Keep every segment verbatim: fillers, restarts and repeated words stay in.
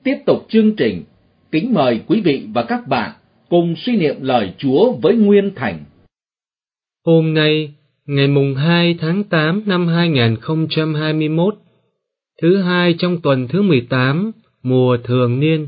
tiếp tục chương trình, kính mời quý vị và các bạn cùng suy niệm lời Chúa với Nguyên Thành. Hôm nay, ngày mùng hai tháng tám năm hai nghìn không trăm hai mươi mốt, thứ hai trong tuần thứ mười tám, mùa thường niên.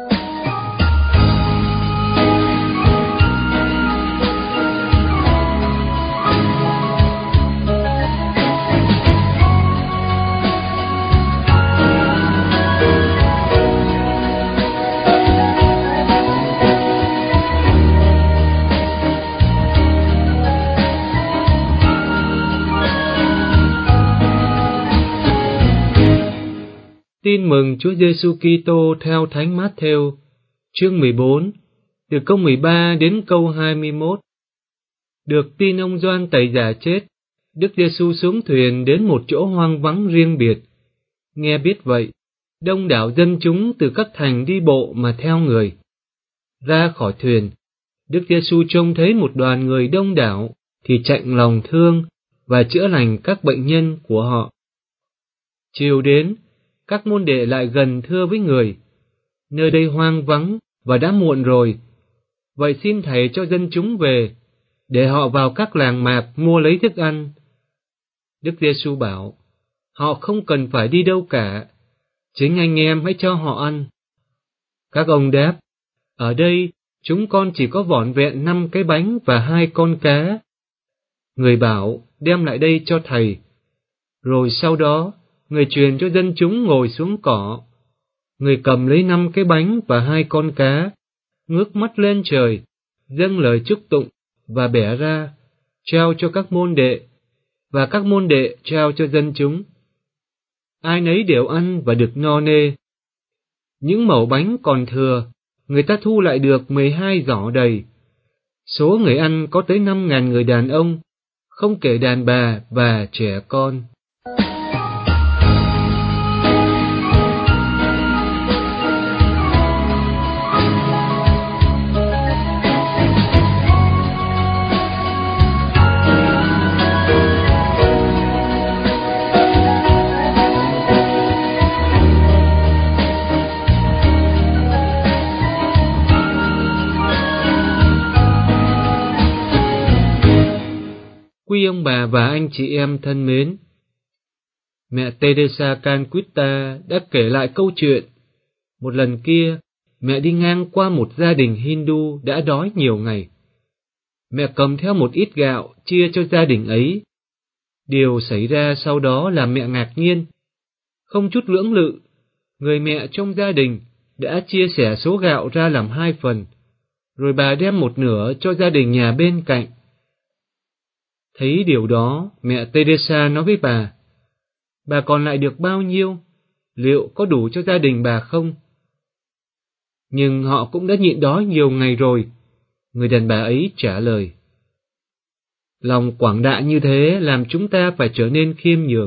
Tin mừng Chúa Giêsu Kitô theo Thánh Mát-thêu, chương mười bốn, từ câu mười ba đến câu hai mươi mốt. Được tin ông Gioan Tẩy Giả chết, Đức Giêsu xuống thuyền đến một chỗ hoang vắng riêng biệt. Nghe biết vậy, đông đảo dân chúng từ các thành đi bộ mà theo người. Ra khỏi thuyền, Đức Giêsu trông thấy một đoàn người đông đảo thì chạnh lòng thương và chữa lành các bệnh nhân của họ. Chiều đến, các môn đệ lại gần thưa với người: nơi đây hoang vắng và đã muộn rồi, vậy xin Thầy cho dân chúng về, để họ vào các làng mạc mua lấy thức ăn. Đức Giêsu bảo: họ không cần phải đi đâu cả, chính anh em hãy cho họ ăn. Các ông đáp: ở đây chúng con chỉ có vỏn vẹn năm cái bánh và hai con cá. Người bảo: đem lại đây cho Thầy. Rồi sau đó, người truyền cho dân chúng ngồi xuống cỏ. Người cầm lấy năm cái bánh và hai con cá, ngước mắt lên trời, dâng lời chúc tụng và bẻ ra, trao cho các môn đệ, và các môn đệ trao cho dân chúng. Ai nấy đều ăn và được no nê. Những mẩu bánh còn thừa, người ta thu lại được mười hai giỏ đầy. Số người ăn có tới năm ngàn người đàn ông, không kể đàn bà và trẻ con. Quý ông bà và anh chị em thân mến, mẹ Teresa Calcutta đã kể lại câu chuyện. Một lần kia, mẹ đi ngang qua một gia đình Hindu đã đói nhiều ngày. Mẹ cầm theo một ít gạo chia cho gia đình ấy. Điều xảy ra sau đó làm mẹ ngạc nhiên. Không chút lưỡng lự, người mẹ trong gia đình đã chia sẻ số gạo ra làm hai phần, rồi bà đem một nửa cho gia đình nhà bên cạnh. Thấy điều đó, mẹ Teresa nói với bà: bà còn lại được bao nhiêu? Liệu có đủ cho gia đình bà không? Nhưng họ cũng đã nhịn đói nhiều ngày rồi, người đàn bà ấy trả lời. Lòng quảng đại như thế làm chúng ta phải trở nên khiêm nhường.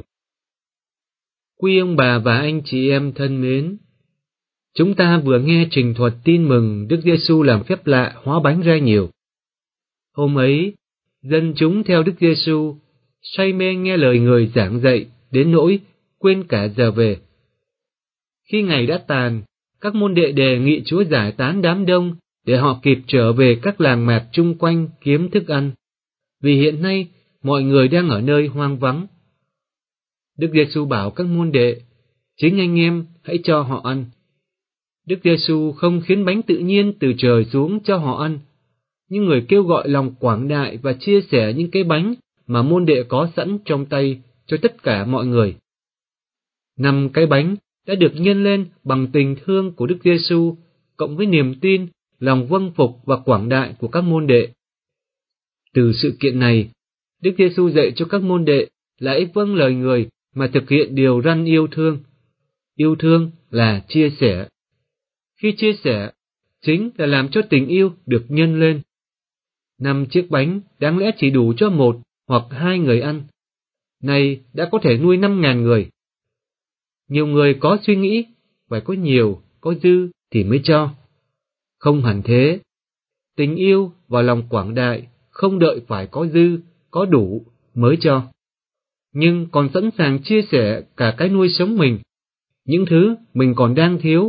Quý ông bà và anh chị em thân mến, chúng ta vừa nghe trình thuật tin mừng Đức Giêsu làm phép lạ hóa bánh ra nhiều. Hôm ấy, dân chúng theo Đức Giêsu say mê nghe lời người giảng dạy đến nỗi quên cả giờ về. Khi ngày đã tàn, các môn đệ đề nghị Chúa giải tán đám đông để họ kịp trở về các làng mạc chung quanh kiếm thức ăn, vì hiện nay mọi người đang ở nơi hoang vắng. Đức Giêsu bảo các môn đệ: chính anh em hãy cho họ ăn. Đức Giêsu không khiến bánh tự nhiên từ trời xuống cho họ ăn, nhưng người kêu gọi lòng quảng đại và chia sẻ những cái bánh mà môn đệ có sẵn trong tay cho tất cả mọi người. Năm cái bánh đã được nhân lên bằng tình thương của Đức Giêsu cộng với niềm tin, lòng vâng phục và quảng đại của các môn đệ. Từ sự kiện này, Đức Giêsu dạy cho các môn đệ là hãy vâng lời người mà thực hiện điều răn yêu thương. Yêu thương là chia sẻ. Khi chia sẻ, chính là làm cho tình yêu được nhân lên. Năm chiếc bánh đáng lẽ chỉ đủ cho một hoặc hai người ăn, nay đã có thể nuôi năm ngàn người. Nhiều người có suy nghĩ phải có nhiều, có dư thì mới cho. Không hẳn thế. Tình yêu và lòng quảng đại không đợi phải có dư, có đủ mới cho, nhưng còn sẵn sàng chia sẻ cả cái nuôi sống mình, những thứ mình còn đang thiếu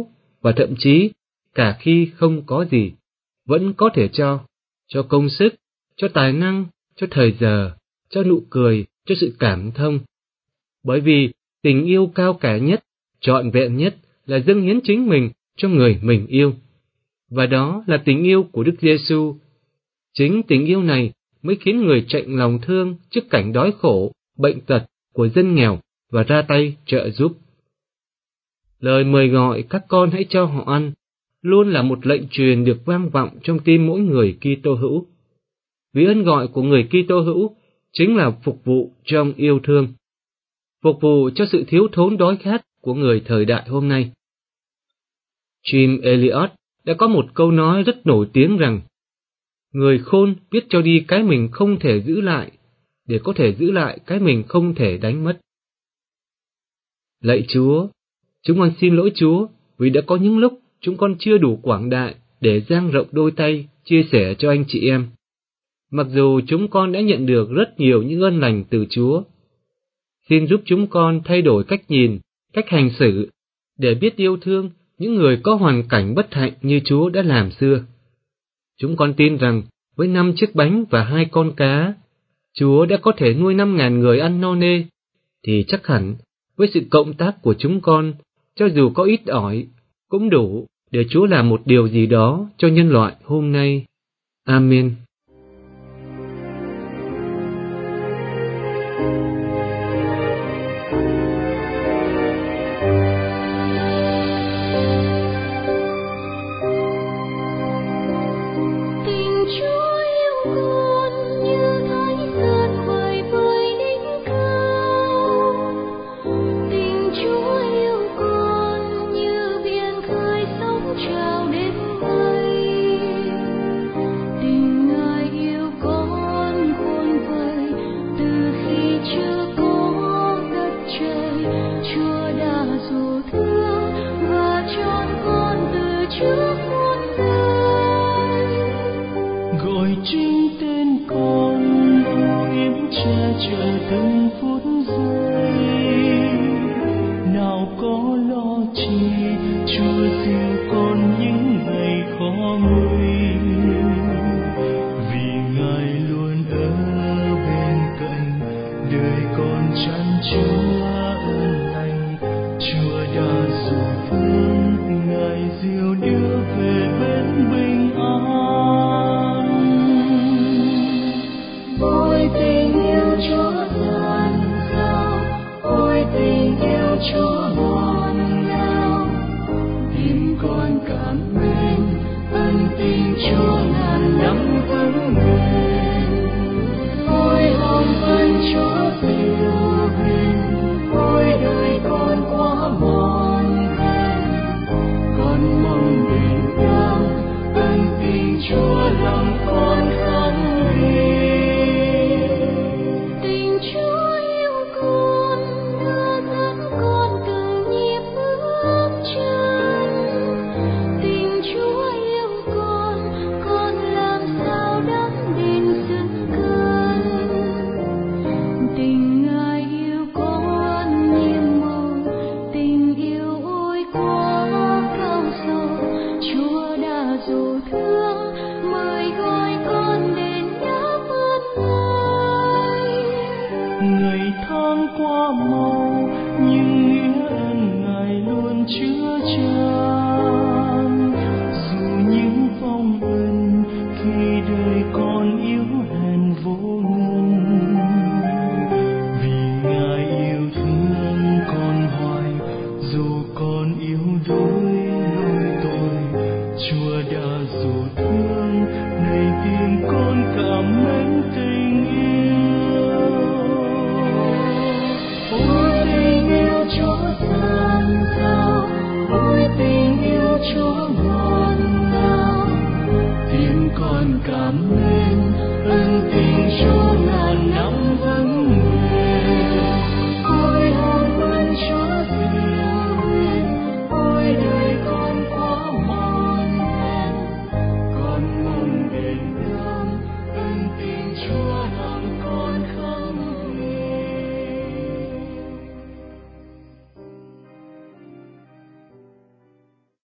và thậm chí cả khi không có gì, vẫn có thể cho, cho công sức, cho tài năng, cho thời giờ, cho nụ cười, cho sự cảm thông. Bởi vì tình yêu cao cả nhất, trọn vẹn nhất là dâng hiến chính mình cho người mình yêu. Và đó là tình yêu của Đức Giêsu. Chính tình yêu này mới khiến người chạnh lòng thương trước cảnh đói khổ, bệnh tật của dân nghèo và ra tay trợ giúp. Lời mời gọi các con hãy cho họ ăn luôn là một lệnh truyền được vang vọng trong tim mỗi người Kitô hữu. Vì ơn gọi của người Kitô hữu chính là phục vụ trong yêu thương, phục vụ cho sự thiếu thốn đói khát của người thời đại hôm nay. Jim Elliot đã có một câu nói rất nổi tiếng rằng, người khôn biết cho đi cái mình không thể giữ lại, để có thể giữ lại cái mình không thể đánh mất. Lạy Chúa, chúng con xin lỗi Chúa vì đã có những lúc chúng con chưa đủ quảng đại để dang rộng đôi tay chia sẻ cho anh chị em. Mặc dù chúng con đã nhận được rất nhiều những ơn lành từ Chúa. Xin giúp chúng con thay đổi cách nhìn, cách hành xử, để biết yêu thương những người có hoàn cảnh bất hạnh như Chúa đã làm xưa. Chúng con tin rằng với năm chiếc bánh và hai con cá, Chúa đã có thể nuôi năm ngàn người ăn no nê, thì chắc hẳn với sự cộng tác của chúng con, cho dù có ít ỏi, cũng đủ để Chúa làm một điều gì đó cho nhân loại hôm nay. Amen. Cảm ơn